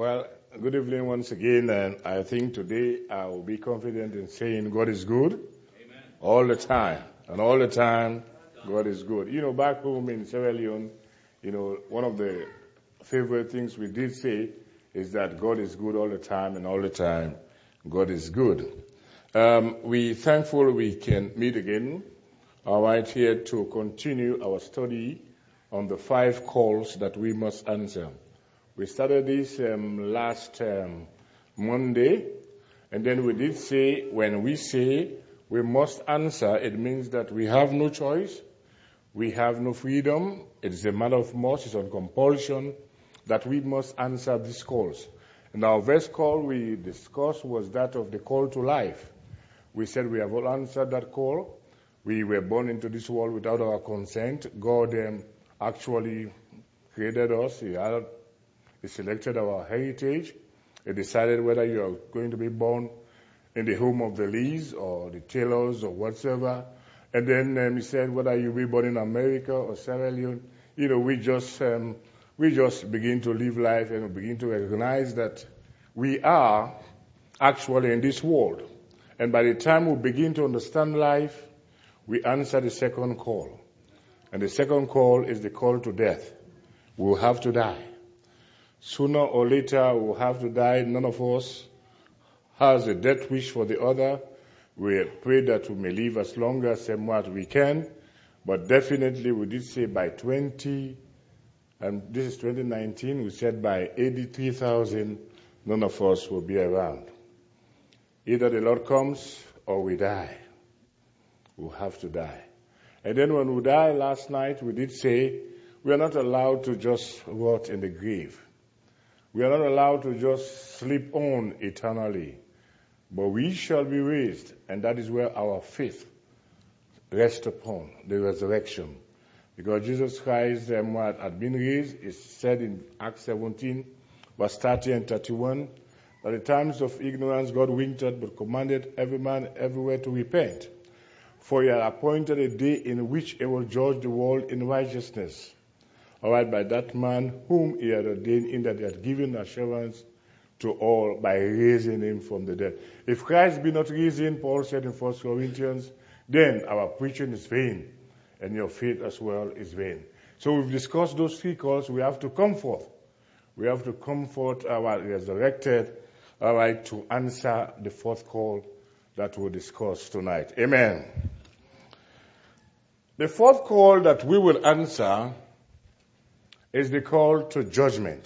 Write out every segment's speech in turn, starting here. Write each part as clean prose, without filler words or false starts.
Well, good evening once again, and I think today I will be confident in saying God is good. Amen. All the time. And all the time, God is good. Back home in Sierra Leone, one of the favorite things we did say is that God is good all the time, and all the time, God is good. We thankful we can meet again, all right, here to continue our study on the 5 calls that we must answer. We started this last Monday, and then we did say when we say we must answer, it means that we have no choice, we have no freedom. It is a matter of must, it's on compulsion that we must answer these calls. And our first call we discussed was that of the call to life. We said we have all answered that call. We were born into this world without our consent. God actually created us. He selected our heritage. He decided whether you are going to be born in the home of the Lees or the Taylors or whatsoever. And then he said whether you be born in America or Sierra Leone. We just begin to live life and begin to recognize that we are actually in this world. And by the time we begin to understand life, we answer the second call. And the second call is the call to death. We will have to die. Sooner or later, we will have to die. None of us has a death wish for the other. We pray that we may live as long as we can. But definitely, we did say by 20, and this is 2019, we said by 83,000, none of us will be around. Either the Lord comes or we die. We'll have to die. And then when we die last night, we did say we are not allowed to just rot in the grave. We are not allowed to just sleep on eternally. But we shall be raised, and that is where our faith rests upon, the resurrection. Because Jesus Christ had been raised, is said in Acts 17, verse 30 and 31, that in times of ignorance God wintered, but commanded every man everywhere to repent. For he had appointed a day in which he will judge the world in righteousness. All right, by that man whom he had ordained, in that he had given assurance to all by raising him from the dead. If Christ be not risen, Paul said in 1 Corinthians, then our preaching is vain, and your faith as well is vain. So we've discussed those 3 calls. We have to come forth. We have to comfort our resurrected, all right, to answer the 4th call that we'll discuss tonight. Amen. The 4th call that we will answer is the call to judgment.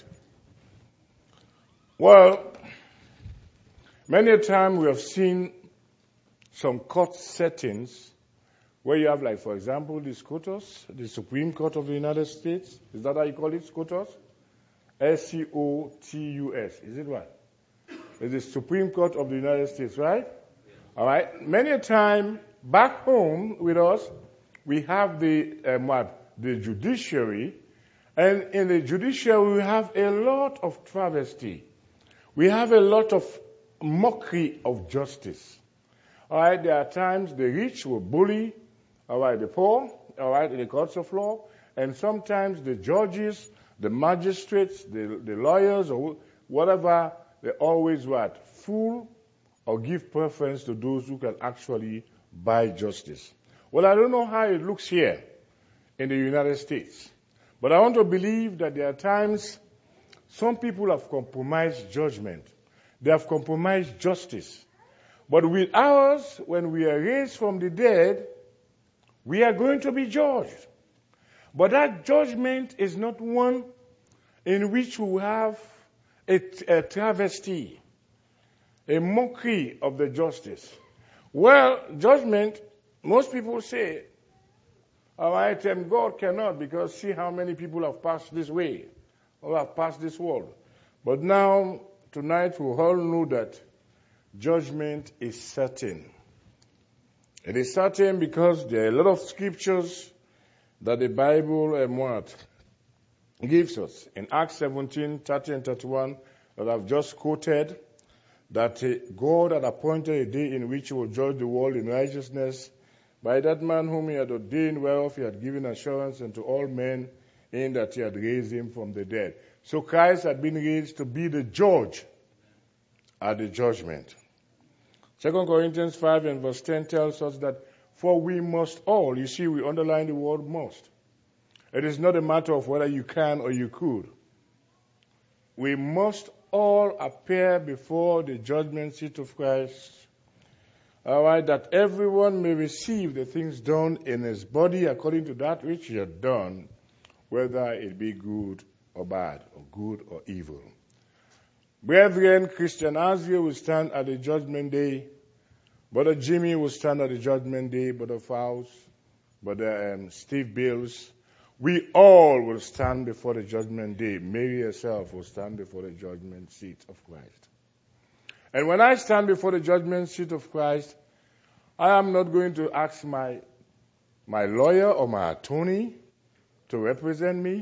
Well, many a time we have seen some court settings where you have, like, for example, the SCOTUS, the Supreme Court of the United States. Is that how you call it, SCOTUS? SCOTUS. Is it right? It's the Supreme Court of the United States, right? All right. Many a time back home with us, we have the judiciary. And in the judiciary, we have a lot of travesty. We have a lot of mockery of justice. All right, there are times the rich will bully, all right, the poor, all right, in the courts of law. And sometimes the judges, the magistrates, the lawyers, or whatever, they always fool or give preference to those who can actually buy justice. Well, I don't know how it looks here in the United States. But I want to believe that there are times some people have compromised judgment. They have compromised justice. But with ours, when we are raised from the dead, we are going to be judged. But that judgment is not one in which we have a travesty, a mockery of the justice. Well, judgment, most people say, all right, God cannot, because see how many people have passed this way or have passed this world. But now, tonight, we all know that judgment is certain. It is certain because there are a lot of scriptures that the Bible gives us. In Acts 17, 30 and 31, that I've just quoted, that God had appointed a day in which he will judge the world in righteousness by that man whom he had ordained, whereof he had given assurance unto all men, in that he had raised him from the dead. So Christ had been raised to be the judge at the judgment. 2 Corinthians 5 and verse 10 tells us that, for we must all, you see, we underline the word must. It is not a matter of whether you can or you could. We must all appear before the judgment seat of Christ, all right, that everyone may receive the things done in his body according to that which he had done, whether it be good or bad, or good or evil. Brethren, Christian Asio will stand at the judgment day. Brother Jimmy will stand at the judgment day. Brother Faust, Brother Steve Bills. We all will stand before the judgment day. Mary herself will stand before the judgment seat of Christ. And when I stand before the judgment seat of Christ, I am not going to ask my lawyer or my attorney to represent me.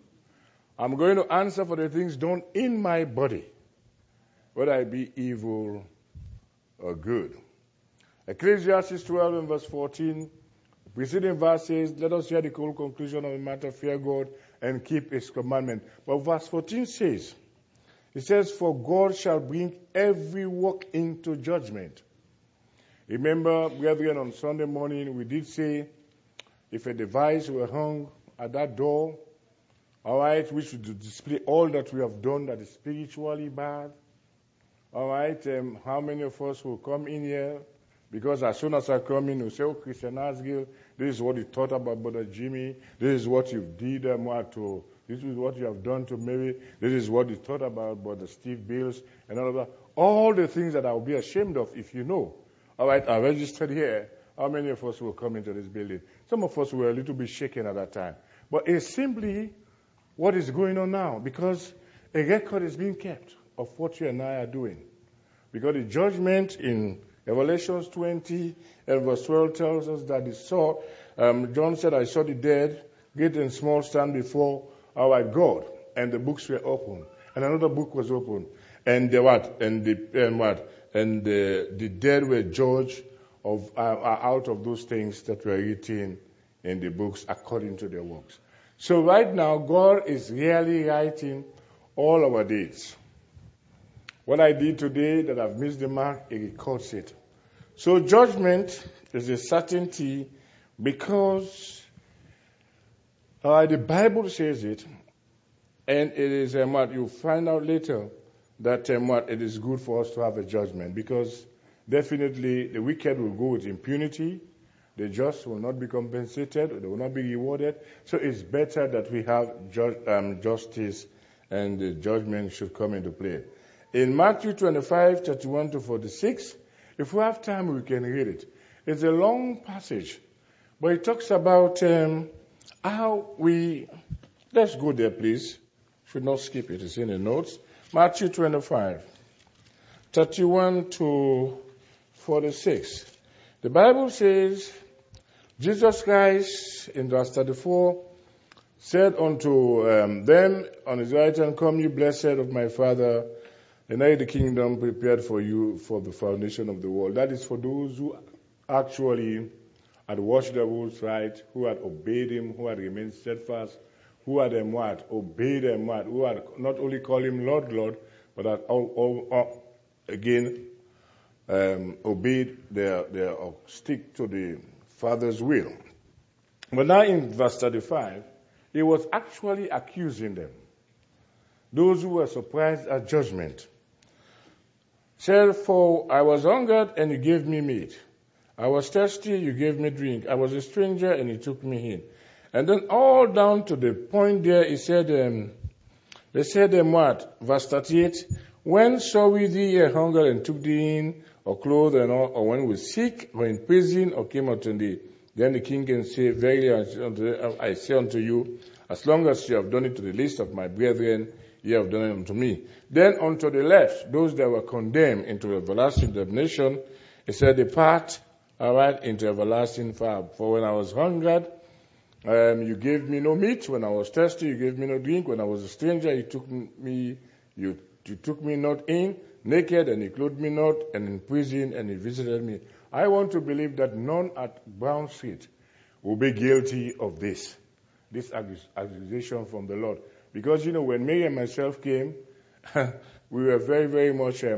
I'm going to answer for the things done in my body, whether it be evil or good. Ecclesiastes 12 and verse 14, preceding verse says, let us hear the whole conclusion of the matter, fear God and keep his commandment. But verse 14 says, it says, for God shall bring every work into judgment. Remember, brethren, on Sunday morning we did say, if a device were hung at that door, all right, we should display all that we have done that is spiritually bad. All right, how many of us will come in here? Because as soon as I come in, we say, oh, Christian Asgill, this is what you thought about Brother Jimmy. This is what you did this is what you have done to Mary. This is what you thought about Brother Steve Bills and all of that. All the things that I will be ashamed of if you know. All right, I registered here. How many of us will come into this building? Some of us were a little bit shaken at that time. But it's simply what is going on now, because a record is being kept of what you and I are doing. Because the judgment in Revelation 20 and verse 12 tells us that John said, I saw the dead, great and small, stand before our God, and the books were open, and another book was open, and the dead were judged out of those things that were written in the books according to their works. So right now, God is really writing all our deeds. What I did today that I've missed the mark, He records it. So judgment is a certainty because the Bible says it, and it is you'll find out later that it is good for us to have a judgment, because definitely the wicked will go with impunity, the just will not be compensated, they will not be rewarded. So it's better that we have justice, and the judgment should come into play. In Matthew 25, 31 to 46, if we have time, we can read it. It's a long passage, but it talks about how we... Let's go there, please. Should not skip it. It's in the notes. Matthew 25, 31 to 46. The Bible says, Jesus Christ, in verse 34, said unto them on his right hand, come, you blessed of my Father, and I the kingdom prepared for you for the foundation of the world. That is for those who actually had watched the rules right, who had obeyed him, who had remained steadfast, who had obeyed him, who had not only called him Lord, Lord, but had obeyed their stick to the Father's will. But now in verse 35, he was actually accusing them. Those who were surprised at judgment. Said, for I was hungered and you gave me meat. I was thirsty, you gave me drink. I was a stranger and you took me in. And then all down to the point there, he said, they said, Verse 38, when saw we thee a hunger and took thee in, or clothed and all, or when we sick, or in prison, or came unto thee? Then the king can say, verily I say unto you, as long as you have done it to the least of my brethren, ye have done it unto me. Then unto the left, those that were condemned into everlasting damnation, he said, depart, into everlasting fire. For when I was hungered, you gave me no meat. When I was thirsty, you gave me no drink. When I was a stranger, you took me not in. Naked, and you clothed me not. And in prison, and you visited me. I want to believe that none at Brown Street will be guilty of this accusation from the Lord. Because, when Mary and myself came, we were very, very much the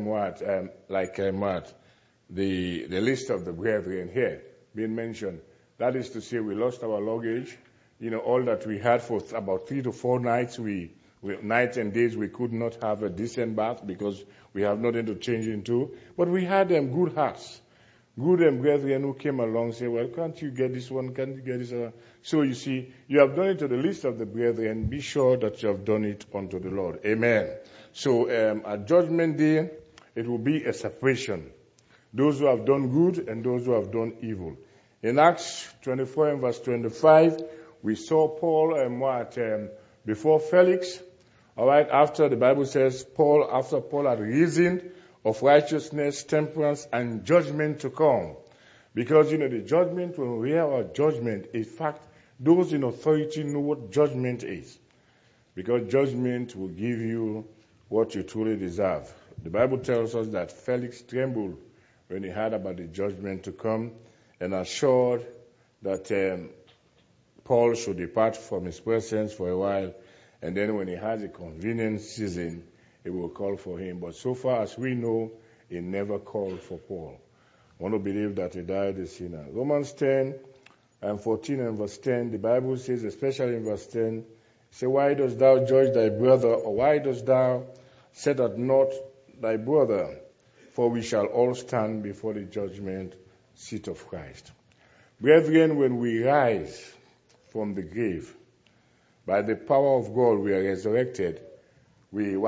list of the brethren here being mentioned. That is to say, we lost our luggage, all that we had for about 3 to 4 nights. Nights and days we could not have a decent bath because we have nothing to change into. But we had good hearts, good brethren who came along and said, well, can't you get this one? Can't you get this one? So you see, you have done it to the list of the brethren. Be sure that you have done it unto the Lord. Amen. So at Judgment Day, it will be a separation. Those who have done good and those who have done evil. In Acts 24 and verse 25, we saw Paul before Felix. All right, after the Bible says after Paul had reasoned of righteousness, temperance, and judgment to come. Because, the judgment, when we hear about judgment, in fact, those in authority know what judgment is. Because judgment will give you what you truly deserve. The Bible tells us that Felix trembled when he heard about the judgment to come and assured that Paul should depart from his presence for a while. And then when he has a convenient season, he will call for him. But so far as we know, he never called for Paul. I want to believe that he died a sinner. Romans 10 and 14 and verse 10, the Bible says, especially in verse 10, say, why dost thou judge thy brother, or why dost thou set at naught thy brother? For we shall all stand before the judgment seat of Christ. Brethren, when we rise from the grave, by the power of God we are resurrected, we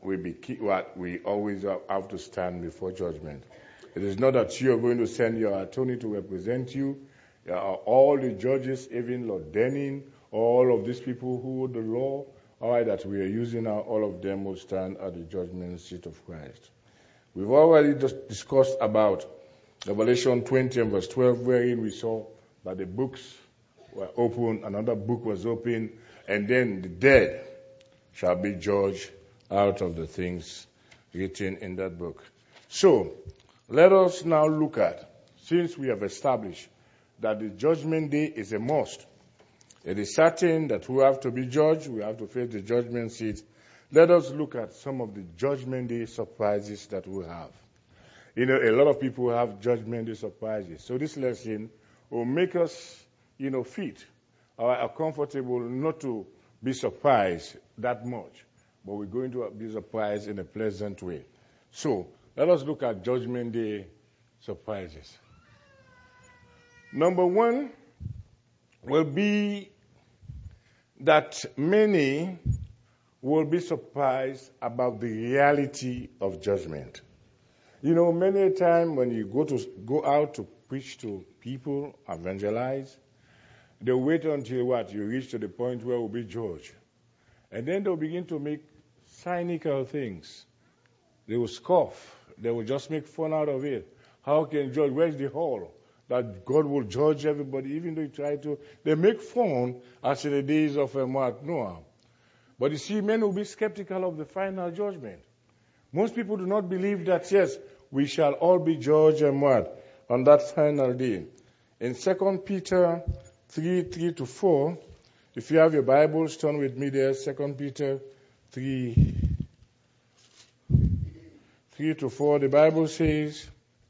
always have to stand before judgment. It is not that you are going to send your attorney to represent you. All the judges, even Lord Denning, all of these people who the law, that we are using now, all of them will stand at the judgment seat of Christ. We've already just discussed about Revelation 20 and verse 12, wherein we saw that the books were opened, another book was opened, and then the dead shall be judged out of the things written in that book. So, let us now look at, since we have established that the judgment day is a must, it is certain that we have to be judged, we have to face the judgment seat. Let us look at some of the judgment day surprises that we have. A lot of people have judgment day surprises. So this lesson will make us, fit or comfortable not to be surprised that much, but we're going to be surprised in a pleasant way. So let us look at judgment day surprises. Number one will be that many will be surprised about the reality of judgment. Many a time when you go out to preach to people, evangelize, they'll wait until you reach to the point where we'll be judged. And then they'll begin to make cynical things. They will scoff. They will just make fun out of it. How can judge? Where's the hall that God will judge everybody, even though you try to? They make fun as in the days of Noah. But you see, men will be skeptical of the final judgment. Most people do not believe that, yes, we shall all be judged on that final day. In 2 Peter 3:3-4, if you have your Bibles, turn with me there, 2 Peter 3:3-4, the Bible says,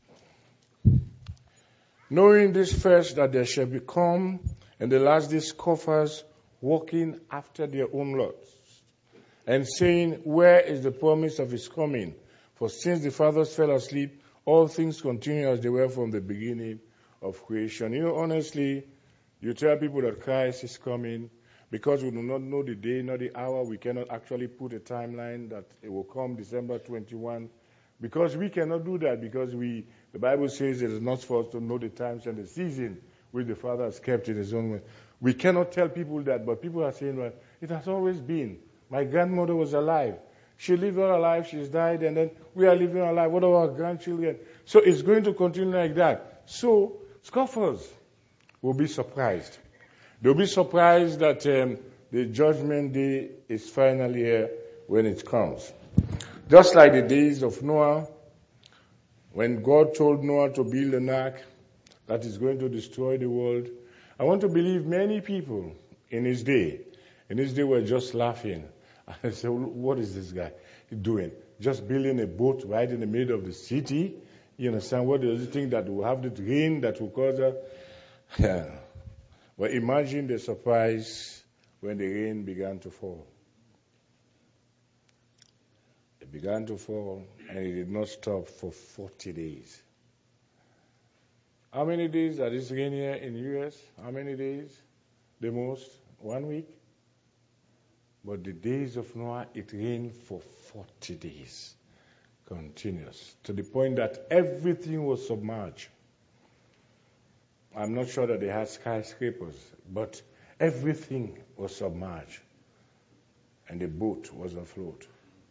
knowing this first, that there shall become in the last days scoffers, walking after their own lusts, and saying, where is the promise of his coming? For since the fathers fell asleep, all things continue as they were from the beginning of creation. Honestly, you tell people that Christ is coming, because we do not know the day nor the hour, we cannot actually put a timeline that it will come December 21, because we cannot do that, because the Bible says it is not for us to know the times and the season which the Father has kept in his own way. We cannot tell people that, but people are saying, well, it has always been. My grandmother was alive. She lived her life, she's died, and then we are living our life. What about our grandchildren? So it's going to continue like that. So scoffers will be surprised. They'll be surprised that the judgment day is finally here when it comes. Just like the days of Noah, when God told Noah to build an ark that is going to destroy the world, I want to believe many people in his day were just laughing I said, what is this guy doing? Just building a boat right in the middle of the city? You understand? What does he think that will have the rain that will cause that? Yeah. Well, imagine the surprise when the rain began to fall. It began to fall, and it did not stop for 40 days. How many days are this rain here in the U.S.? How many days? The most? 1 week? But the days of Noah, it rained for 40 days. Continuous. To the point that everything was submerged. I'm not sure that they had skyscrapers, but everything was submerged. And the boat was afloat.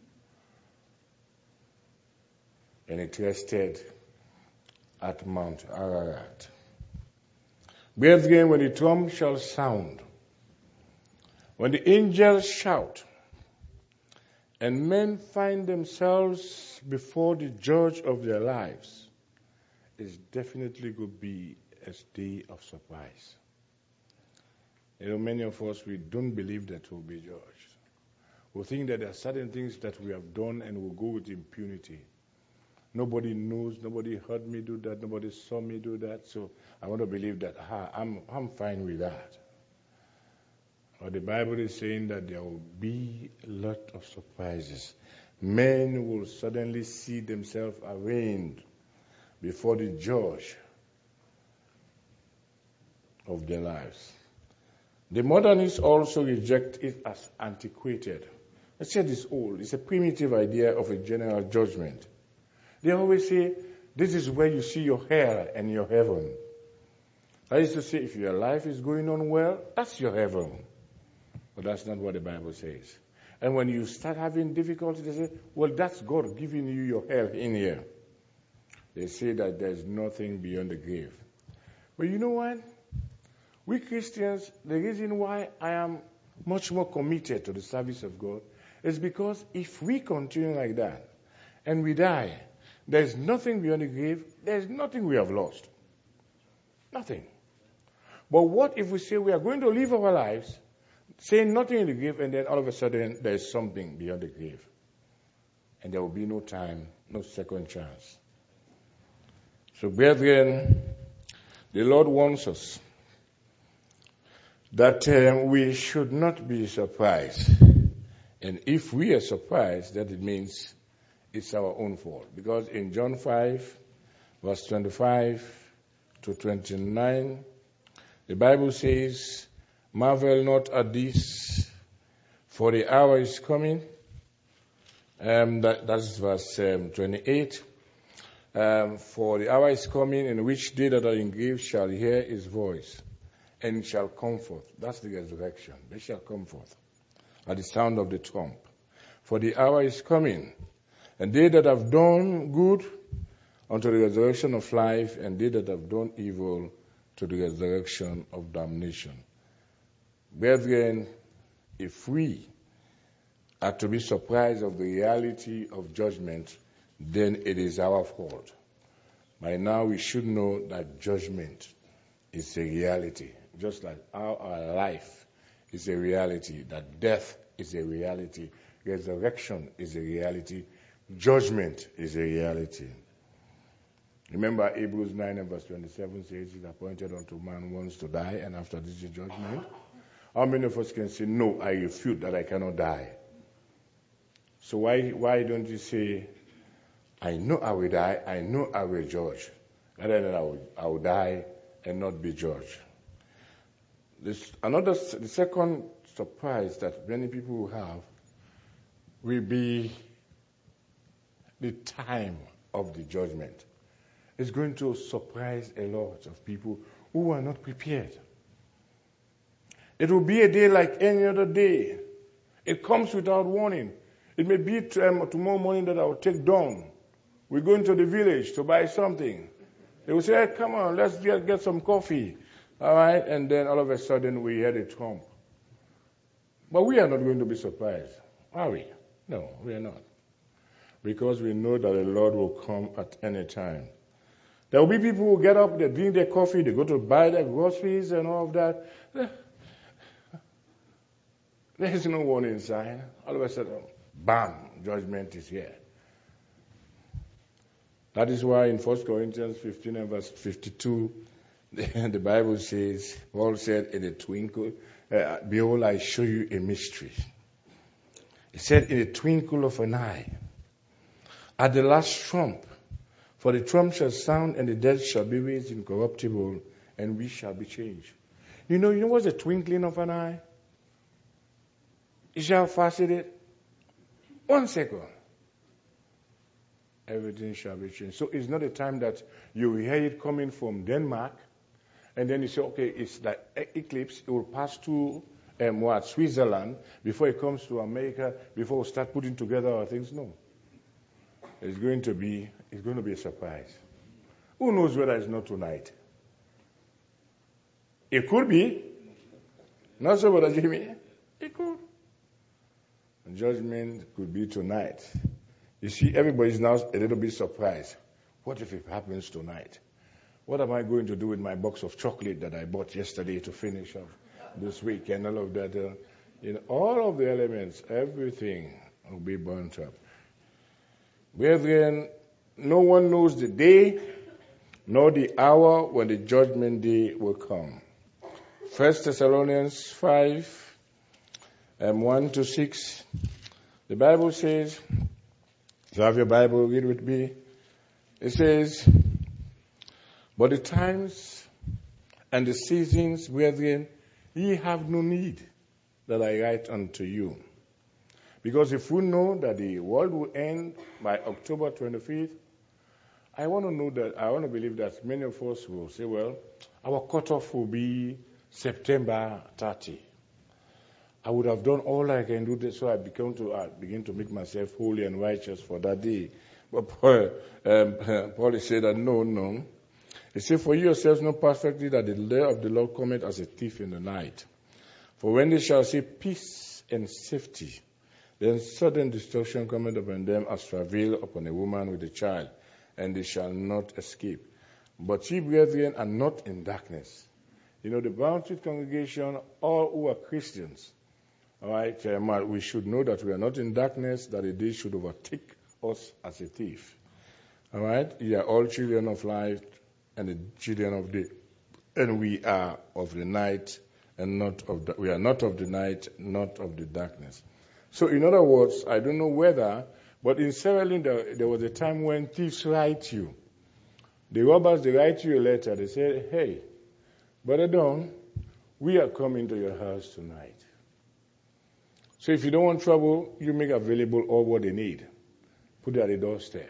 And it rested at Mount Ararat. Brethren, when the trump shall sound, when the angels shout, and men find themselves before the judge of their lives, it's definitely going to be a day of surprise. You know, many of us, we don't believe that we'll be judged. We think that there are certain things that we have done and we'll go with impunity. Nobody knows, nobody heard me do that, nobody saw me do that, so I want to believe that I'm fine with that. But the Bible is saying that there will be a lot of surprises. Men will suddenly see themselves arraigned before the judge of their lives. The modernists also reject it as antiquated. They said it's old. It's a primitive idea of a general judgment. They always say, this is where you see your hell and your heaven. I used to say, if your life is going on well, that's your heaven. But that's not what the Bible says. And when you start having difficulty, they say, well, that's God giving you your hell in here. They say that there's nothing beyond the grave. But you know what? We Christians, the reason why I am much more committed to the service of God is because if we continue like that and we die, there's nothing beyond the grave, there's nothing we have lost. Nothing. But what if we say we are going to live our lives saying nothing in the grave, and then all of a sudden there is something beyond the grave? And there will be no time, no second chance. So, brethren, the Lord wants us that we should not be surprised. And if we are surprised, that it means it's our own fault. Because in John 5, verse 25 to 29, the Bible says, marvel not at this, for the hour is coming. That's verse 28. For the hour is coming in which they that are in grave shall hear his voice, and shall come forth. That's the resurrection. They shall come forth at the sound of the trump. For the hour is coming, and they that have done good unto the resurrection of life, and they that have done evil to the resurrection of damnation. Brethren, if we are to be surprised of the reality of judgment, then it is our fault. By now we should know that judgment is a reality. Just like our life is a reality, that death is a reality, resurrection is a reality, judgment is a reality. Remember Hebrews 9 and verse 27 says, it is appointed unto man once to die, and after this is judgment. How many of us can say, no, I refute that I cannot die? So why don't you say, I know I will die, I know I will judge, rather than I will die and not be judged? The second surprise that many people will have will be the time of the judgment. It's going to surprise a lot of people who are not prepared. It will be a day like any other day. It comes without warning. It may be tomorrow morning that I will take dawn. We're going to the village to buy something. They will say, hey, come on, let's get some coffee. All right, and then all of a sudden we hear the trump. But we are not going to be surprised, are we? No, we are not. Because we know that the Lord will come at any time. There will be people who get up, they drink their coffee, they go to buy their groceries and all of that. There is no warning sign. All of a sudden, bam, judgment is here. That is why in 1 Corinthians 15 and verse 52, the Bible says, Paul said, in a twinkle, behold, I show you a mystery. He said, in a twinkle of an eye, at the last trump, for the trump shall sound and the dead shall be raised incorruptible and we shall be changed. You know what's the twinkling of an eye? You shall fasten it. 1 second. Everything shall be changed. So it's not a time that you hear it coming from Denmark and then you say, okay, it's like eclipse. It will pass through Switzerland before it comes to America, before we start putting together our things. No. It's going to be a surprise. Who knows whether it's not tonight? It could be. Not so, Brother Jimmy. It could. Judgment could be tonight. You see, everybody's now a little bit surprised. What if it happens tonight? What am I going to do with my box of chocolate that I bought yesterday to finish off this week and all of that? All of the elements, everything will be burnt up. Brethren, no one knows the day nor the hour when the judgment day will come. 1 Thessalonians 5, 1-6. The Bible says, if you have your Bible, read with me. It says, but the times and the seasons, brethren, ye have no need that I write unto you. Because if we know that the world will end by October 25th, I want to believe that many of us will say, well, our cutoff will be September 30. I would have done all I can do so I begin to make myself holy and righteous for that day. But Paul said that no. He said, for you yourselves know perfectly that the day of the Lord cometh as a thief in the night. For when they shall see peace and safety, then sudden destruction cometh upon them as travail upon a woman with a child, and they shall not escape. But ye, brethren, are not in darkness. The Boundary congregation, all who are Christians, all right, we should know that we are not in darkness, that a day should overtake us as a thief. All right? You are all children of light and the children of day. And we are of the night and we are not of the night, not of the darkness. So in other words, I don't know whether, but in Sierra Leone there was a time when thieves write you. The robbers, they write you a letter. They say, hey, Brother Don, we are coming to your house tonight. So if you don't want trouble, you make available all what they need. Put it at the doorstep,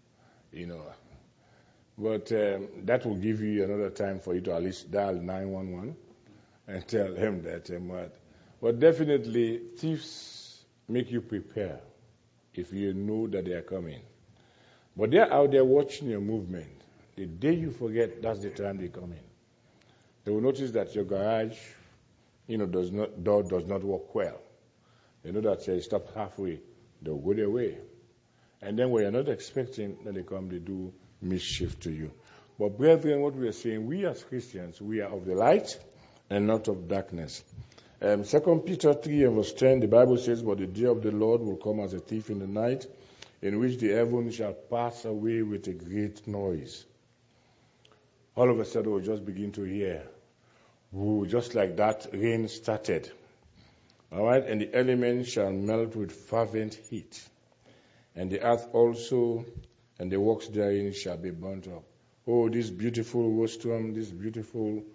But that will give you another time for you to at least dial 911 and tell them that. But definitely, thieves make you prepare if you know that they are coming. But they're out there watching your movement. The day you forget, that's the time they come in. They will notice that your garage, door does not work well. They know that you stop halfway, they'll go their way. And then when you're not expecting, then they come, they do mischief to you. But brethren, what we are saying, we as Christians, we are of the light and not of darkness. 2 Peter 3 and verse 10, the Bible says, but the day of the Lord will come as a thief in the night, in which the heavens shall pass away with a great noise. All of a sudden, we'll just begin to hear, just like that, rain started. All right, and the elements shall melt with fervent heat, and the earth also, and the works therein shall be burnt up. Oh, this beautiful rostrum, this beautiful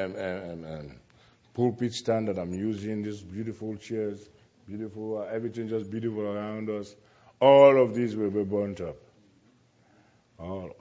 pulpit stand that I'm using, these beautiful chairs, beautiful, everything just beautiful around us. All of these will be burnt up. All.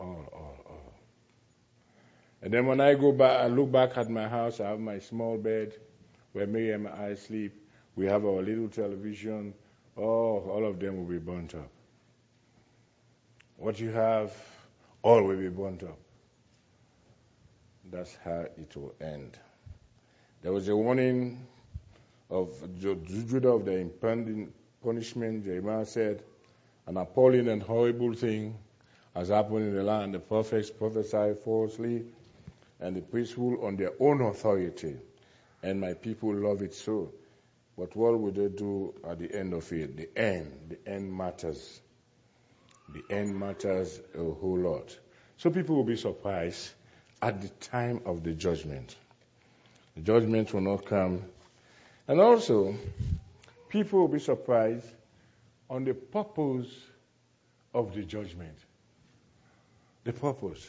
And then when I go back, I look back at my house, I have my small bed where Mary and I sleep. We have our little television. All of them will be burnt up. What you have, all will be burnt up. That's how it will end. There was a warning of Judah of the impending punishment. Jeremiah said, an appalling and horrible thing has happened in the land. The prophets prophesy falsely, and the priests rule on their own authority, and my people love it so. But what will they do at the end of it? The end matters. The end matters a whole lot. So people will be surprised at the time of the judgment. The judgment will not come. And also, people will be surprised on the purpose of the judgment. The purpose.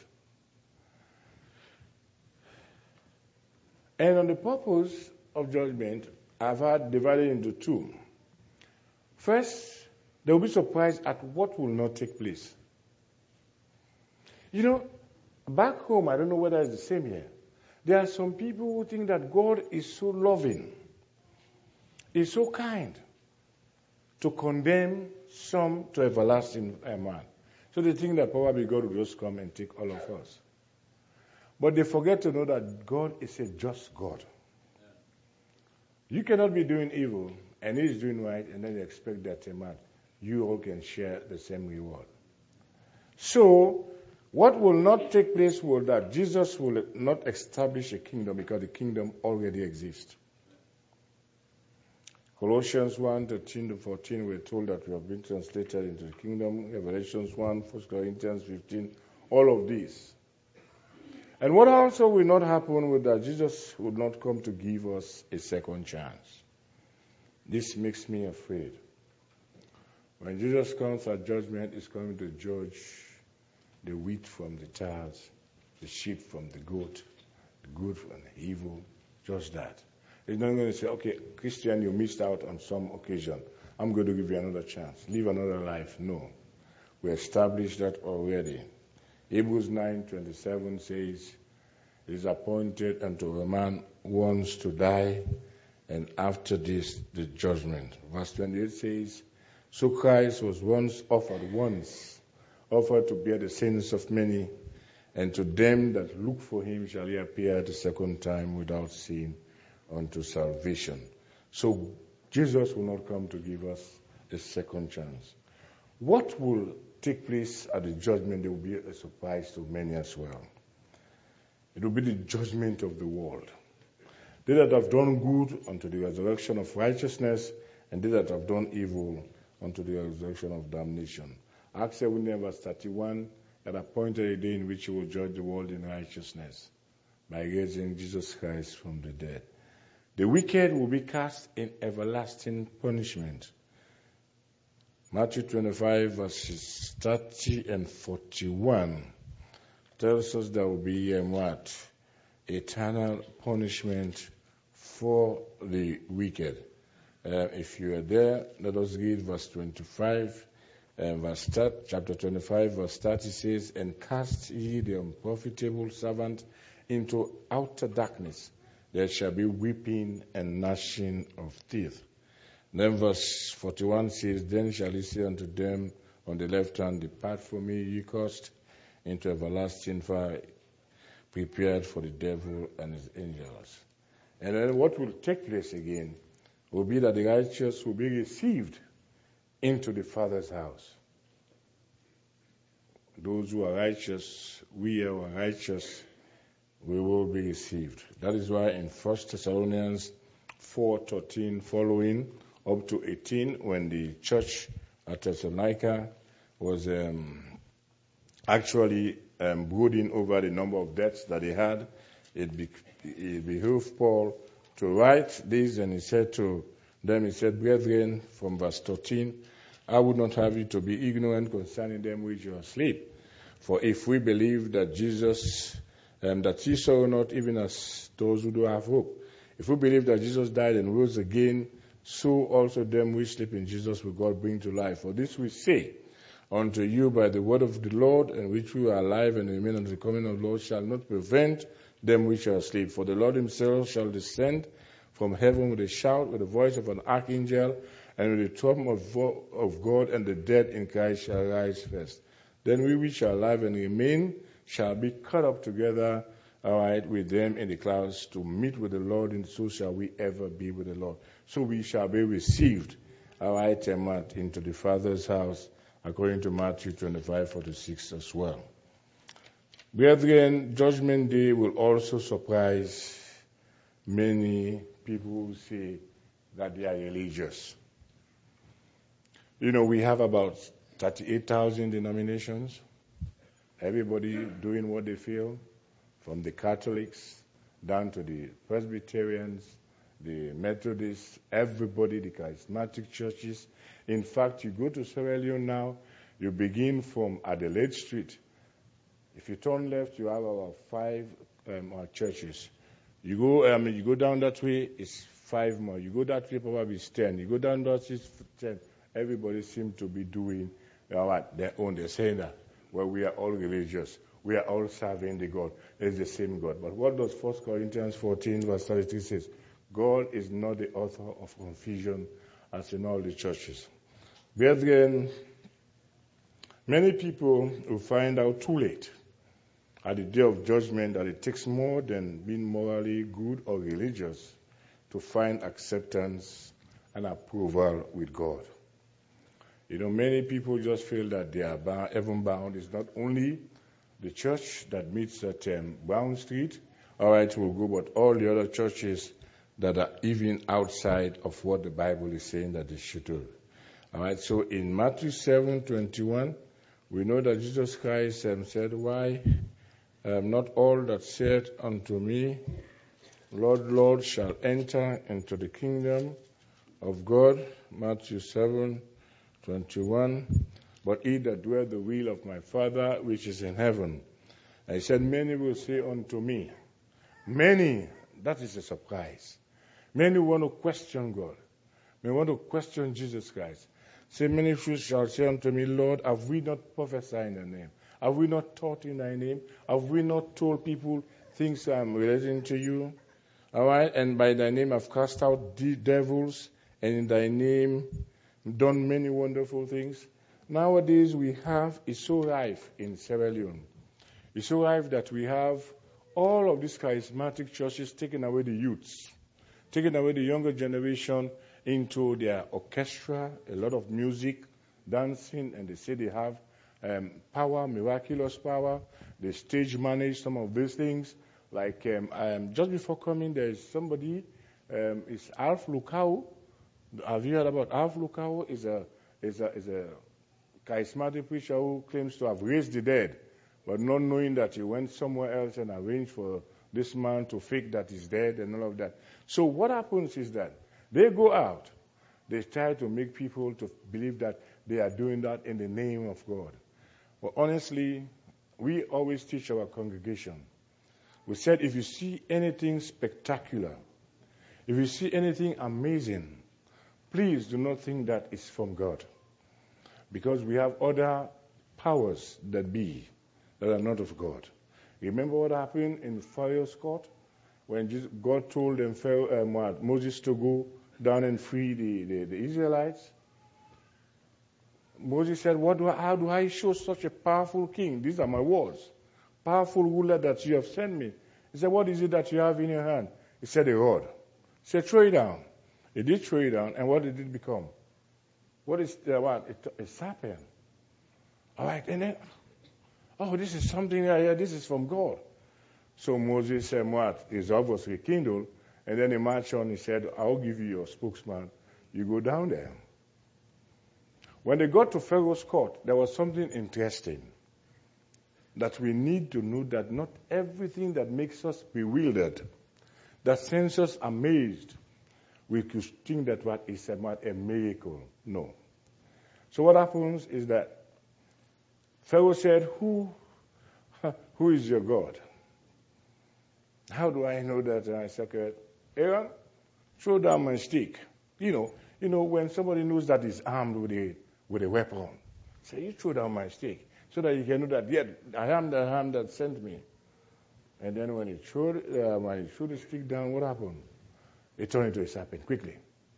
And on the purpose of judgment, I've had divided into two. First, they will be surprised at what will not take place. You know, back home, I don't know whether it's the same here. There are some people who think that God is so loving, is so kind, to condemn some to everlasting man. So they think that probably God will just come and take all of us. But they forget to know that God is a just God. You cannot be doing evil and He is doing right, and then you expect that you all can share the same reward. So, what will not take place will that Jesus will not establish a kingdom because the kingdom already exists. Colossians 1:13-14, we're told that we have been translated into the kingdom. Revelations 1, 1 Corinthians 15, all of these. And what also will not happen with that Jesus would not come to give us a second chance. This makes me afraid. When Jesus comes at judgment, He's coming to judge the wheat from the tares, the sheep from the goat, the good from the evil, just that. He's not going to say, okay, Christian, you missed out on some occasion. I'm going to give you another chance. Live another life. No. We established that already. Hebrews 9:27 says, it is appointed unto a man once to die, and after this, the judgment. Verse 28 says, so Christ was once offered to bear the sins of many, and to them that look for Him shall He appear the second time without sin unto salvation. So Jesus will not come to give us a second chance. What will take place at the judgment? There will be a surprise to many as well. It will be the judgment of the world. They that have done good unto the resurrection of righteousness, and they that have done evil unto the resurrection of damnation. Acts 17 verse 31, that appointed a day in which He will judge the world in righteousness by raising Jesus Christ from the dead. The wicked will be cast in everlasting punishment. Matthew 25 verses 30 and 41 tells us there will be eternal punishment for the wicked. If you are there, let us read verse 25. Chapter 25 verse 30 says, and cast ye the unprofitable servant into outer darkness. There shall be weeping and gnashing of teeth. Then verse 41 says, then shall He say unto them on the left hand, depart from me, ye cursed, into everlasting fire, prepared for the devil and his angels. And then what will take place again will be that the righteous will be received into the Father's house. Those who are righteous, we who are righteous, we will be received. That is why in 1 Thessalonians 4:13 following up to 18, when the church at Thessalonica was actually brooding over the number of deaths that they had, it behooved Paul to write this, and he said to them, he said, brethren, from verse 13, I would not have you to be ignorant concerning them which are asleep. For if we believe that Jesus, that He saw not, even as those who do have hope. If we believe that Jesus died and rose again, so also them which sleep in Jesus will God bring to life. For this we say unto you by the word of the Lord, and which we are alive and remain unto the coming of the Lord, shall not prevent them which are asleep. For the Lord Himself shall descend from heaven with a shout, with the voice of an archangel, and with the trump of God, and the dead in Christ shall rise first. Then we which are alive and remain shall be caught up together, with them in the clouds to meet with the Lord, and so shall we ever be with the Lord. So we shall be received, into the Father's house, according to Matthew 25:46 as well. Brethren, Judgment Day will also surprise many people who say that they are religious. You know, we have about 38,000 denominations. Everybody doing what they feel, from the Catholics down to the Presbyterians, the Methodists, everybody, the charismatic churches. In fact, you go to Sierra Leone now, you begin from Adelaide Street. If you turn left, you have about 5 churches. You go down that way, it's 5 more. You go that way, probably it's 10. You go down that way, it's 10. Everybody seems to be doing their own. They're saying that, well, we are all religious. We are all serving the God. It's the same God. But what does 1 Corinthians 14 verse 33 says? God is not the author of confusion as in all the churches. Brethren, many people will find out too late at the day of judgment that it takes more than being morally good or religious to find acceptance and approval with God. You know, many people just feel that they are heaven bound. It's not only the church that meets at Brown Street, all right, we'll go, but all the other churches that are even outside of what the Bible is saying that they should do. All right, so in Matthew 7:21, we know that Jesus Christ said, why not all that said unto me, Lord, Lord, shall enter into the kingdom of God. Matthew 7:21. But he that doeth the will of my Father which is in heaven. And he said, many will say unto me. Many, that is a surprise. Many want to question God. They want to question Jesus Christ. Say, many shall say unto me, Lord, have we not prophesied in thy name? Have we not taught in thy name? Have we not told people things relating to you? All right, and by thy name I've cast out devils, and in thy name done many wonderful things. Nowadays we have, it's so rife in Sierra Leone. It's so rife that we have all of these charismatic churches taking away the youths, taking away the younger generation into their orchestra, a lot of music, dancing, and they say they have power, miraculous power. They stage manage some of these things. Like just before coming, there is somebody, it's Alf Lukau. Have you heard about Alf Lukau? Is a charismatic preacher who claims to have raised the dead, but not knowing that he went somewhere else and arranged for this man to fake that he's dead and all of that. So what happens is that they go out, they try to make people to believe that they are doing that in the name of God. But honestly, we always teach our congregation. We said if you see anything spectacular, if you see anything amazing, please do not think that it's from God. Because we have other powers that be that are not of God. Remember what happened in Pharaoh's court when God told them Moses to go down and free the Israelites? Moses said, how do I show such a powerful king? These are my words. Powerful ruler that you have sent me. He said, what is it that you have in your hand? He said, a rod. He said, throw it down. He did throw it down, and what did it become? What is a serpent. All right, and then, this is something this is from God. So Moses said, his love was rekindled, and then he marched on, he said, I'll give you your spokesman. You go down there. When they got to Pharaoh's court, there was something interesting that we need to know, that not everything that makes us bewildered, that sends us amazed, we could think that what is a miracle. No. So what happens is that Pharaoh said, who is your God? How do I know that? And I said, Aaron, throw down my stick. You know, when somebody knows that he's armed with a weapon, say, you throw down my stick, so that you can know that, I am the hand that sent me. And then when he threw the stick down, what happened? It turned into a serpent quickly.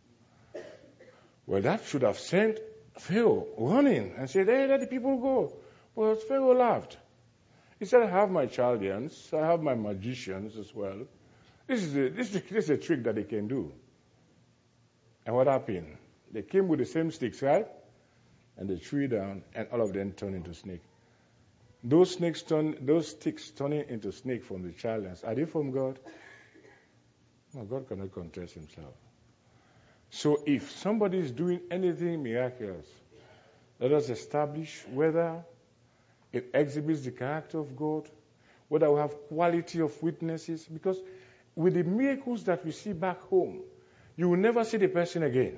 Well, that should have sent Pharaoh running and said, hey, let the people go. But Pharaoh laughed. He said, I have my Chaldeans, I have my magicians as well. This is a trick that they can do. And what happened? They came with the same sticks, right? And they threw it down, and all of them turned into snake. Those sticks turning into snake from the Chaldeans, are they from God? No, God cannot contest himself. So if somebody is doing anything miraculous, let us establish whether it exhibits the character of God, whether we have quality of witnesses. Because with the miracles that we see back home, you will never see the person again.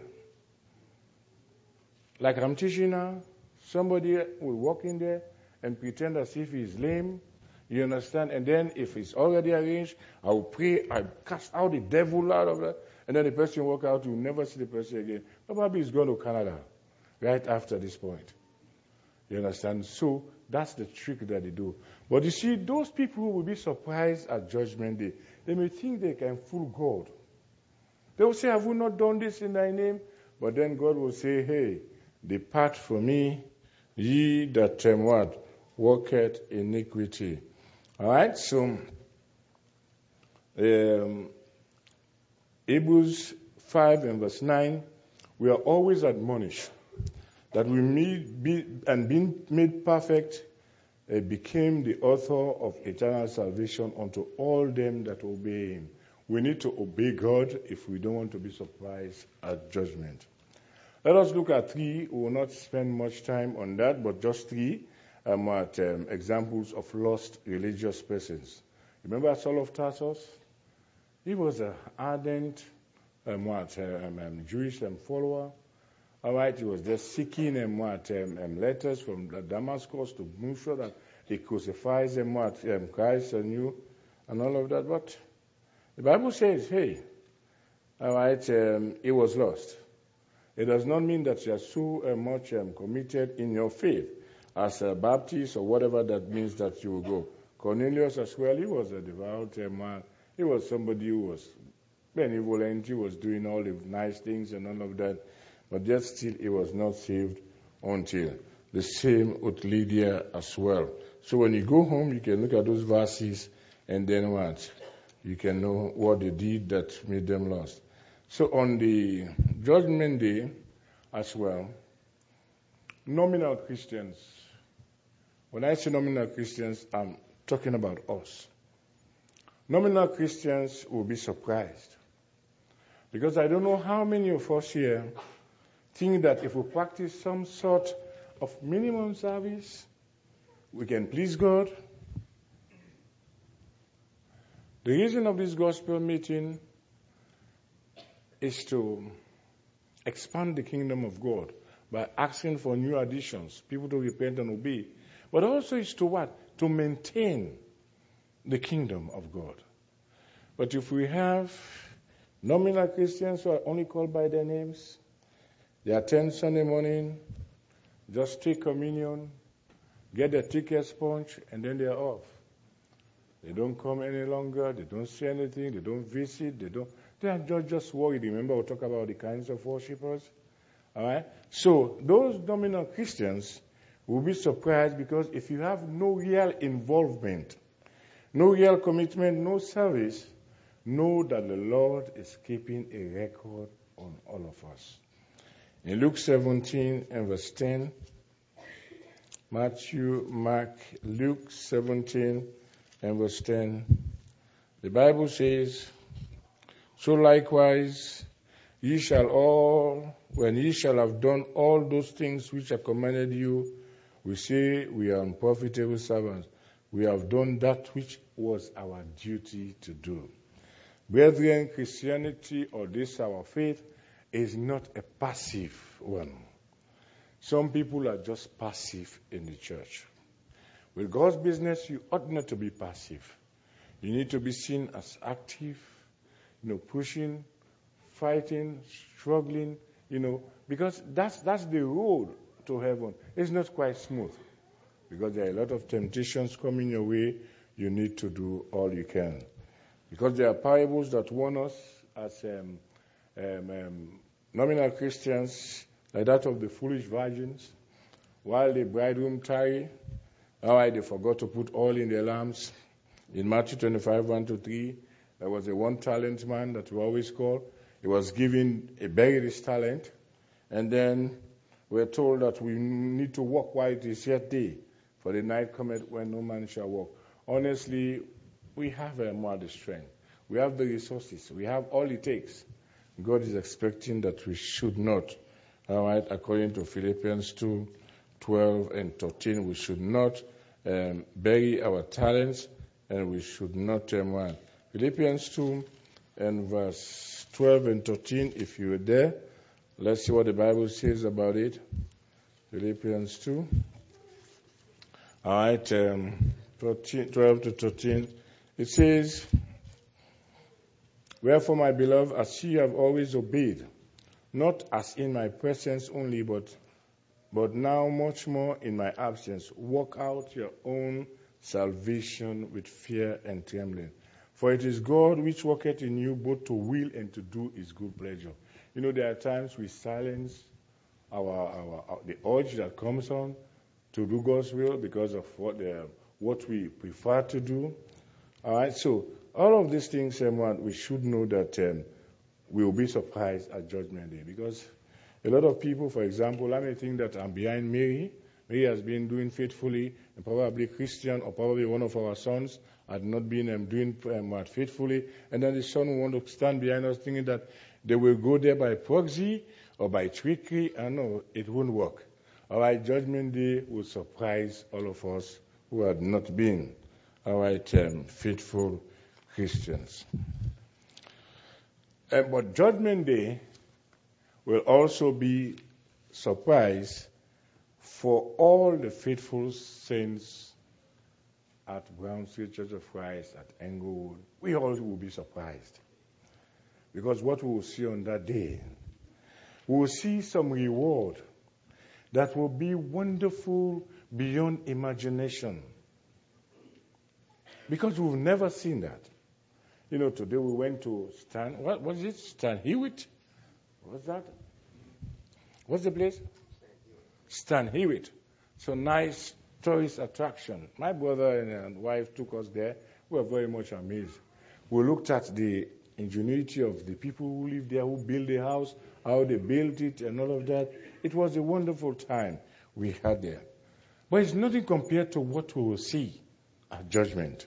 Like I'm teaching now, somebody will walk in there and pretend as if he's lame. You understand? And then if it's already arranged, I will pray, I cast out the devil out of that. And then the person will walk out, you will never see the person again. Probably he's going to Canada right after this point. You understand? So that's the trick that they do. But you see, those people who will be surprised at Judgment Day, they may think they can fool God. They will say, have we not done this in thy name? But then God will say, hey, depart from me, ye that what? Worketh iniquity. All right, so Hebrews 5 and verse 9, we are always admonished that we may be, and being made perfect, became the author of eternal salvation unto all them that obey him. We need to obey God if we don't want to be surprised at judgment. Let us look at three. We will not spend much time on that, but just three examples of lost religious persons. Remember Saul of Tarsus? He was an ardent Jewish follower. All right, he was just seeking letters from Damascus to make sure that he crucifies Christ anew and all of that. But the Bible says, hey, all right, he was lost. It does not mean that you are so much committed in your faith as a Baptist or whatever that means that you will go. Cornelius as well, he was a devout man. He was somebody who was benevolent. He was doing all the nice things and all of that. But yet still he was not saved until. The same with Lydia as well. So when you go home, you can look at those verses and then what? You can know what they did that made them lost. So on the Judgment Day as well, nominal Christians, when I say nominal Christians, I'm talking about us. Nominal Christians will be surprised. Because I don't know how many of us here think that if we practice some sort of minimum service, we can please God. The reason of this gospel meeting is to expand the kingdom of God by asking for new additions, people to repent and obey. But also is to what? To maintain the kingdom of God. But if we have nominal Christians who are only called by their names, they attend Sunday morning, just take communion, get their ticket punched, and then they are off. They don't come any longer, they don't say anything, they don't visit, they are just worried. Remember, we'll talk about the kinds of worshippers. All right? So those nominal Christians will be surprised because if you have no real involvement, no real commitment, no service, know that the Lord is keeping a record on all of us. In Luke 17 and verse 10, Matthew, Mark, Luke 17 and verse 10, the Bible says, so likewise, ye shall all, when ye shall have done all those things which I commanded you, we say we are unprofitable servants. We have done that which was our duty to do. Brethren, Christianity, or this our faith, is not a passive one. Some people are just passive in the church. With God's business, you ought not to be passive. You need to be seen as active, pushing, fighting, struggling, because that's the road to heaven. It's not quite smooth because there are a lot of temptations coming your way. You need to do all you can. Because there are parables that warn us as nominal Christians, like that of the foolish virgins, while the bridegroom tarry, they forgot to put oil in their lamps. In Matthew 25, 1-3, there was a 1 talent man that we always call. He was given a buried his talent, and then we're told that we need to walk while it is yet day, for the night cometh when no man shall walk. Honestly, we have more the strength. We have the resources. We have all it takes. God is expecting that we should not. All right, according to Philippians 2:12 and 13, we should not bury our talents, and we should not Philippians 2 and verse 12 and 13, if you are there, let's see what the Bible says about it. Philippians 2. All right, 12 to 13. It says, "Wherefore, my beloved, as ye have always obeyed, not as in my presence only, but now much more in my absence, work out your own salvation with fear and trembling. For it is God which worketh in you both to will and to do his good pleasure." You know, there are times we silence the urge that comes on to do God's will because of what we prefer to do. All right, so all of these things, we should know that we will be surprised at Judgment Day, because a lot of people, for example, I may think that I'm behind Mary. Mary has been doing faithfully, and probably Christian, or probably one of our sons had not been doing faithfully, and then the son will want to stand behind us thinking that they will go there by proxy or by trickery, and no, it won't work. All right, Judgment Day will surprise all of us who had not been, all right, faithful Christians. But Judgment Day will also be surprise for all the faithful saints at Brownsville Church of Christ, at Englewood. We all will be surprised, because what we will see on that day, we will see some reward that will be wonderful beyond imagination, because we've never seen that. You know, today we went to what was it? Stan Hewitt? What's that? What's the place? Stan Hewitt. So nice tourist attraction. My brother and wife took us there. We were very much amazed. We looked at the ingenuity of the people who live there, who built the house, how they built it, and all of that. It was a wonderful time we had there. But it's nothing compared to what we will see at Judgment.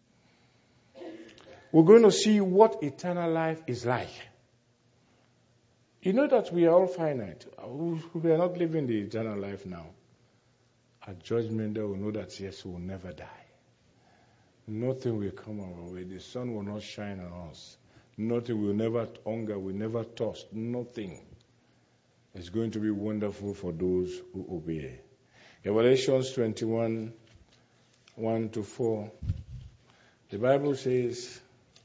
We're going to see what eternal life is like. You know that we are all finite. We are not living the eternal life now. At Judgment Day, we know that, yes, we will never die. Nothing will come our way. The sun will not shine on us. Nothing will never hunger, will never thirst. Nothing. It's going to be wonderful for those who obey. Revelation 21, 1 to 4. The Bible says,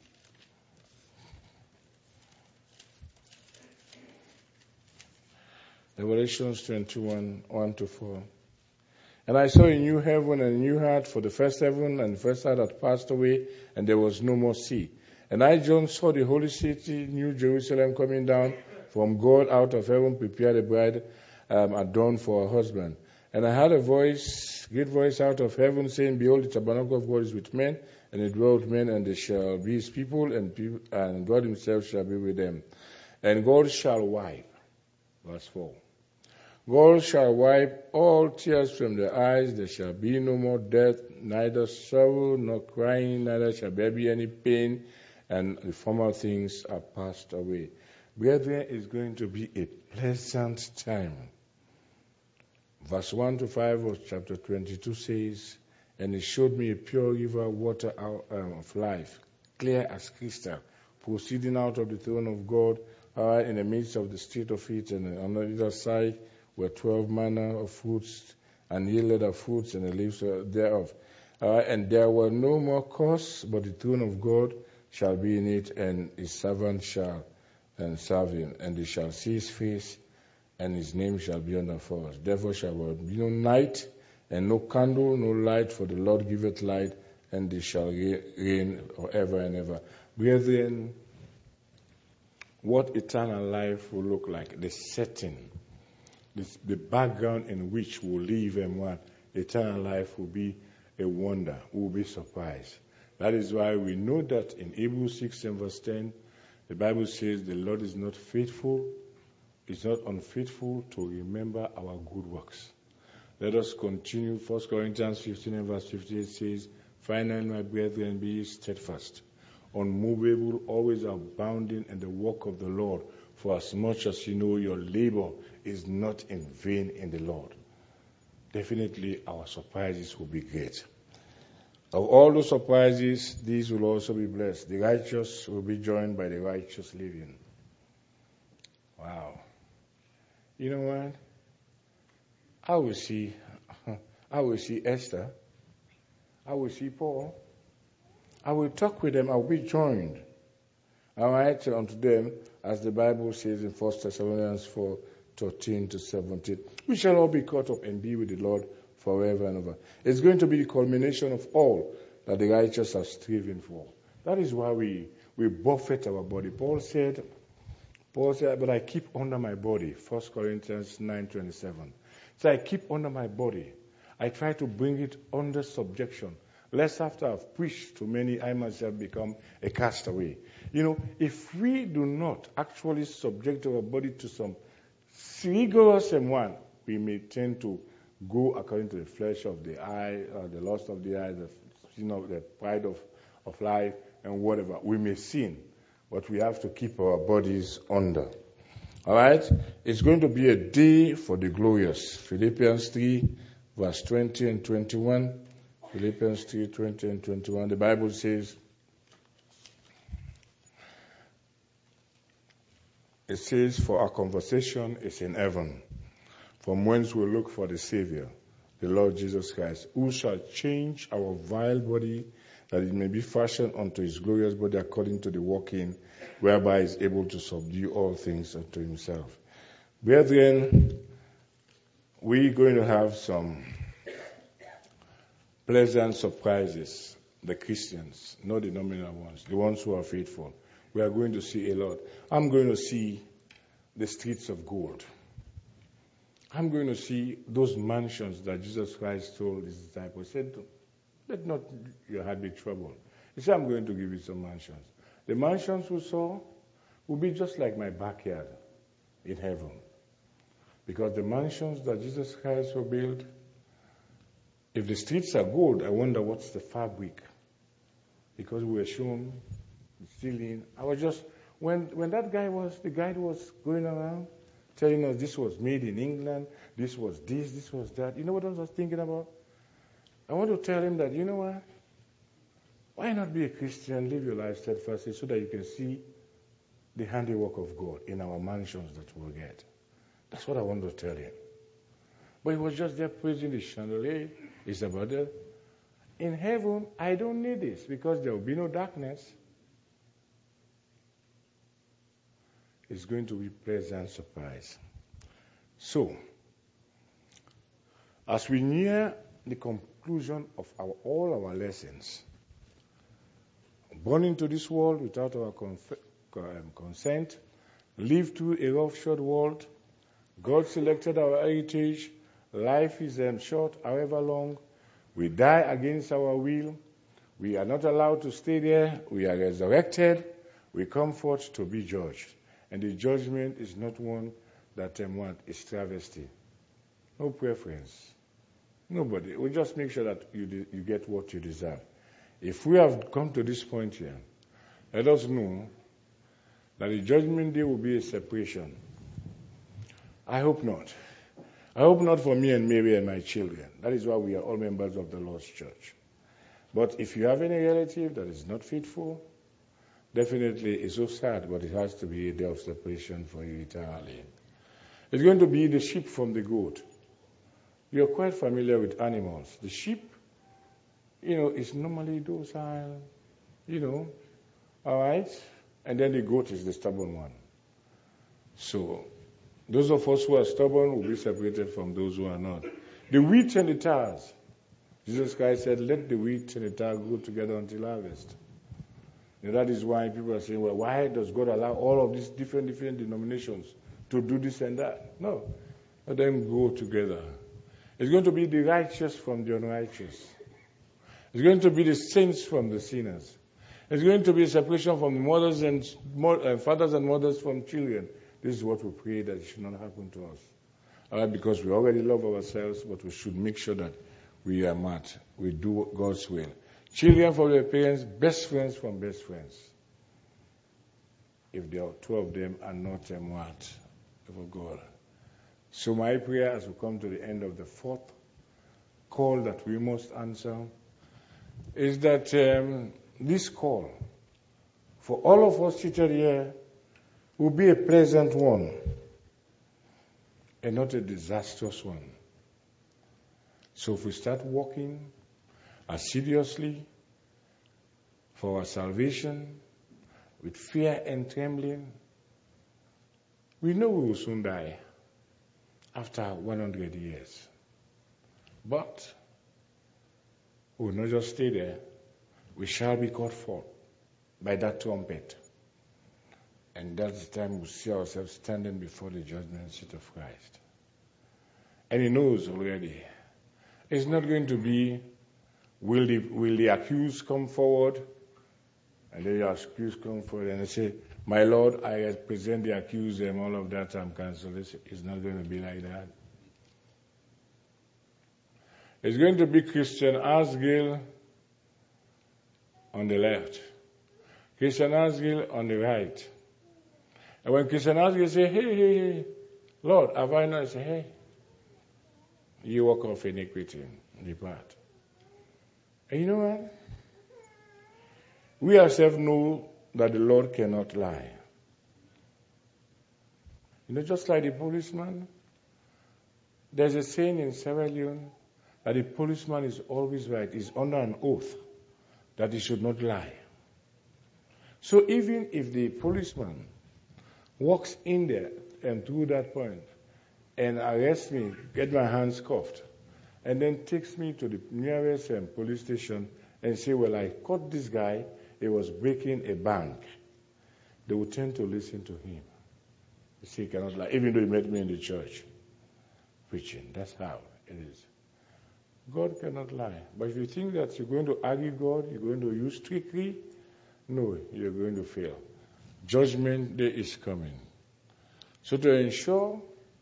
Revelation 21, 1 to 4. "And I saw a new heaven and a new earth, for the first heaven and the first earth had passed away, and there was no more sea. And I, John, saw the holy city, New Jerusalem, coming down from God out of heaven, prepared a bride adorned for her husband. And I heard a voice, great voice out of heaven, saying, Behold, the tabernacle of God is with men, and it dwells with men, and they shall be his people, and God himself shall be with them. And God shall wipe," verse 4, "God shall wipe all tears from their eyes. There shall be no more death, neither sorrow nor crying, neither shall there be any pain, and the former things are passed away." Brethren, it's going to be a pleasant time. Verse 1 to 5 of chapter 22 says, "And he showed me a pure river water of life, clear as crystal, proceeding out of the throne of God, in the midst of the street of it, and on the other side were 12 manner of fruits, and yielded of fruits, and the leaves thereof. And there were no more curse, but the throne of God shall be in it, and his servants shall serve him, and they shall see his face, and his name shall be on their foreheads. Therefore shall there be no night, and no candle, no light, for the Lord giveth light, and they shall reign forever and ever." Brethren, what eternal life will look like, the setting, the background in which we'll live, and what eternal life will be a wonder. We'll be surprised. That is why we know that in Hebrews 6 and verse 10, the Bible says the Lord is not faithful, is not unfaithful to remember our good works. Let us continue. 1 Corinthians 15 and verse 58 says, "Finally, my brethren, be steadfast, unmovable, always abounding in the work of the Lord, for as much as you know your labor is not in vain in the Lord. Definitely our surprises will be great. Of all those surprises, these will also be blessed. The righteous will be joined by the righteous living. Wow. You know what? I will see Esther. I will see Paul. I will talk with them. I will be joined. All right, unto them, as the Bible says in 1 Thessalonians 4:13-17, we shall all be caught up and be with the Lord forever and ever. It's going to be the culmination of all that the righteous are striving for. That is why we buffet our body. Paul said, but I keep under my body. 1 Corinthians 9:27. So I keep under my body. I try to bring it under subjection. Lest after I've preached to many, I myself become a castaway. You know, if we do not actually subject our body to some rigorous one, we may tend to go according to the flesh of the eye, the lust of the eye, the pride of life, and whatever. We may sin, but we have to keep our bodies under. All right? It's going to be a day for the glorious. Philippians 3, verse 20 and 21. Philippians 3, 20 and 21. The Bible says, it says, for our conversation is in heaven, from whence we look for the Savior, the Lord Jesus Christ, who shall change our vile body, that it may be fashioned unto his glorious body according to the working, whereby he is able to subdue all things unto himself. Brethren, we're going to have some pleasant surprises, the Christians, not the nominal ones, the ones who are faithful. We are going to see a lot. I'm going to see the streets of gold. I'm going to see those mansions that Jesus Christ told his disciples. He said, let not your heart be troubled. He said, I'm going to give you some mansions. The mansions we saw will be just like my backyard in heaven. Because the mansions that Jesus Christ will build, if the streets are gold, I wonder what's the fabric. Because we were shown the ceiling. I was just, when the guide was going around telling us this was made in England, this was that. You know what I was thinking about? I want to tell him that, you know what? Why not be a Christian, live your life steadfastly so that you can see the handiwork of God in our mansions that we'll get. That's what I want to tell him. But he was just there praising the chandelier. It's about that. In heaven, I don't need this because there will be no darkness. It's going to be a pleasant surprise. So, as we near the conclusion of all our lessons, born into this world without our consent, live through a rough-shod world, God selected our heritage, life is short, however long, we die against our will, we are not allowed to stay there, we are resurrected, we come forth to be judged. And the judgment is not one that is travesty. No preference. Nobody. We just make sure that you get what you deserve. If we have come to this point here, let us know that the judgment day will be a separation. I hope not. I hope not for me and Mary and my children. That is why we are all members of the Lord's church. But if you have any relative that is not faithful, definitely it's so sad, but it has to be a day of separation for you eternally. It's going to be the sheep from the goat. You're quite familiar with animals. The sheep, is normally docile, all right? And then the goat is the stubborn one. So, those of us who are stubborn will be separated from those who are not. The wheat and the tares. Jesus Christ said, let the wheat and the tares grow together until harvest. And that is why people are saying, well, why does God allow all of these different denominations to do this and that? No. Let them go together. It's going to be the righteous from the unrighteous. It's going to be the saints from the sinners. It's going to be a separation from the mothers and fathers and mothers from children. This is what we pray that it should not happen to us. All right, because we already love ourselves, but we should make sure that we are mad. We do God's will. Children from their parents, best friends from best friends. If there are two of them are not what? For God. So my prayer as we come to the end of the fourth call that we must answer is that this call for all of us seated here will be a pleasant one and not a disastrous one. So if we start working assiduously for our salvation with fear and trembling, we know we will soon die after 100 years. But we will not just stay there. We shall be called forth by that trumpet. And that's the time we see ourselves standing before the judgment seat of Christ. And he knows already. It's not going to be, will the accused come forward? And then the accused come forward and they say, my Lord, I represent the accused and all of that, I'm cancelled. It's not going to be like that. It's going to be Christian Asgill on the left, Christian Asgill on the right. And when Christian Asgill say, hey, Lord, have I not? I say, hey, you walk off iniquity, depart. And you know what? We ourselves know that the Lord cannot lie. You know, just like the policeman, there's a saying in Sierra Leone that the policeman is always right. He's under an oath that he should not lie. So even if the policeman walks in there and to that point and arrests me, get my hands cuffed, and then takes me to the nearest police station and say, well, I caught this guy, he was breaking a bank, they will tend to listen to him. You see, he cannot lie, even though he met me in the church preaching. That's how it is. God cannot lie. But if you think that you're going to argue God, you're going to use trickery, no, you're going to fail. Judgment day is coming. So to ensure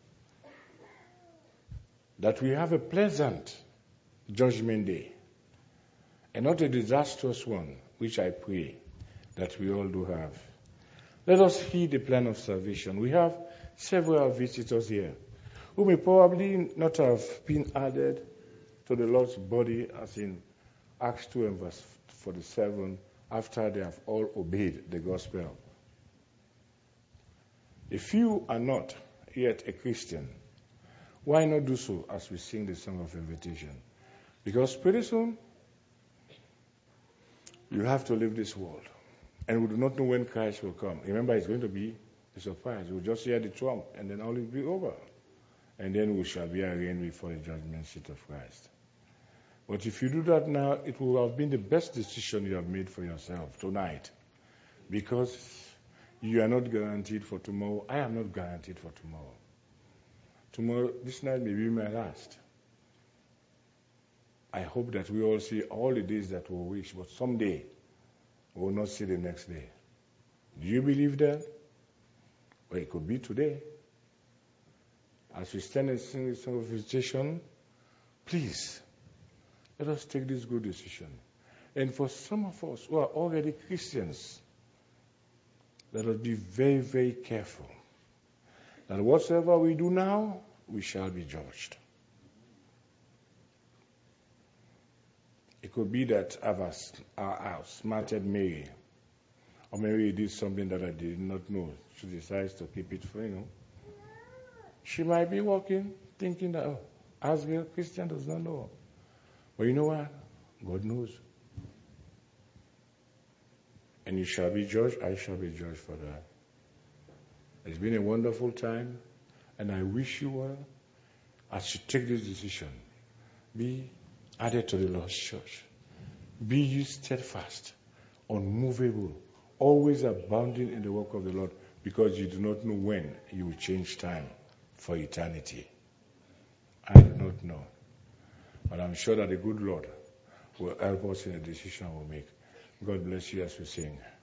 that we have a pleasant judgment day and not a disastrous one, which I pray that we all do have, let us heed the plan of salvation. We have several visitors here who may probably not have been added to the Lord's body, as in Acts 2 and verse 47, after they have all obeyed the gospel. If you are not yet a Christian, why not do so as we sing the song of invitation? Because pretty soon, you have to leave this world. And we do not know when Christ will come. Remember, it's going to be a surprise. We'll just hear the trump, and then all will be over. And then we shall be arraigned before the judgment seat of Christ. But if you do that now, it will have been the best decision you have made for yourself tonight. Because you are not guaranteed for tomorrow. I am not guaranteed for tomorrow. Tomorrow, this night may be my last. I hope that we all see all the days that we wish, but someday we will not see the next day. Do you believe that? Well, it could be today. As we stand and sing this song of invitation, please, let us take this good decision. And for some of us who are already Christians, let us be very, very careful that whatsoever we do now, we shall be judged. It could be that I've outsmarted Mary, or Mary did something that I did not know. She decides to keep it for, She might be walking, thinking that, Asgill, Christian does not know. But you know what? God knows. And you shall be judged, I shall be judged for that. It's been a wonderful time, and I wish you well as you take this decision. Be added to the Lord's church. Be you steadfast, unmovable, always abounding in the work of the Lord, because you do not know when you will change time for eternity. I do not know. But I'm sure that the good Lord will help us in the decision we'll make. God bless you as we sing.